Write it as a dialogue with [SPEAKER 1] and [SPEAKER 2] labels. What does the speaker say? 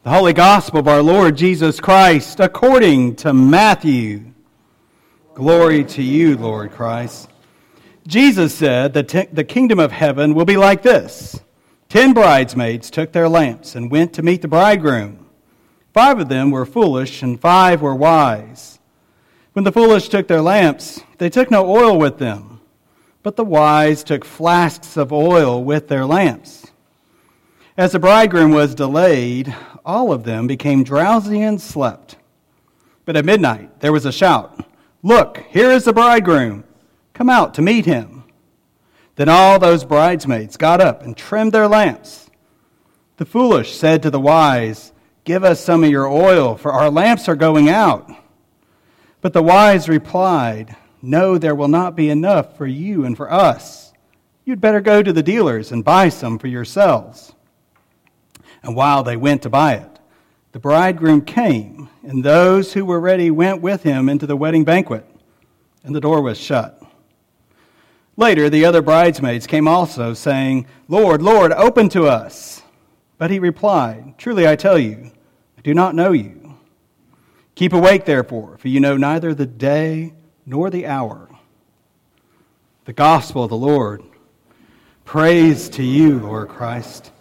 [SPEAKER 1] The Holy Gospel of our Lord Jesus Christ according to Matthew. Glory to you, Lord Christ. Jesus said that the kingdom of heaven will be like this. 10 bridesmaids took their lamps and went to meet the bridegroom. 5 of them were foolish and 5 were wise. When the foolish took their lamps, they took no oil with them, but the wise took flasks of oil with their lamps. As the bridegroom was delayed, all of them became drowsy and slept. But at midnight there was a shout, "Look, here is the bridegroom. Come out to meet him." Then all those bridesmaids got up and trimmed their lamps. The foolish said to the wise, "Give us some of your oil, for our lamps are going out." But the wise replied, "No, there will not be enough for you and for us. You'd better go to the dealers and buy some for yourselves." And while they went to buy it, the bridegroom came, and those who were ready went with him into the wedding banquet, and the door was shut. Later, the other bridesmaids came also, saying, "Lord, Lord, open to us." But he replied, "Truly I tell you, I do not know you. Keep awake, therefore, for you know neither the day nor the hour." The Gospel of the Lord. Praise to you, Lord Christ.